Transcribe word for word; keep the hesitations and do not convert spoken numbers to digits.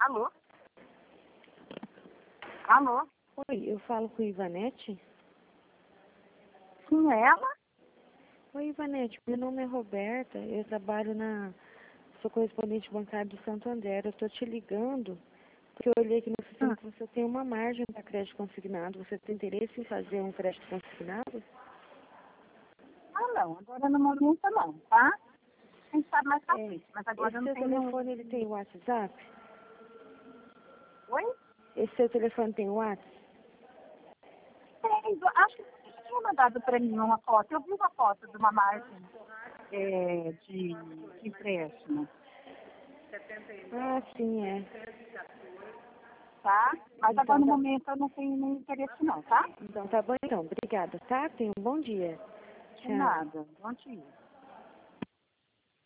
Alô? Alô? Oi, eu falo com Ivanete? Sim, ela? Oi, Ivanete, meu nome é Roberta, eu trabalho na... Sou correspondente bancária do Santo André. Eu estou te ligando porque eu olhei aqui no sistema Hum. que você tem uma margem para crédito consignado. Você tem interesse em fazer um crédito consignado? Ah, não. Agora no momento não, tá? A gente sabe mais pra É, frente, mas agora esse eu não seu tenho... telefone, ele tem WhatsApp? Oi? Esse seu telefone tem WhatsApp? Tem, acho que você tinha mandado pra mim uma foto. Eu vi uma foto de uma margem é, de, de empréstimo, Ah, sim, é. tá? Mas Então agora no tá, momento eu não tenho nenhum interesse não, tá? então tá bom então. Obrigada, tá? Tenha um bom dia. De Tchau. nada. Bom dia.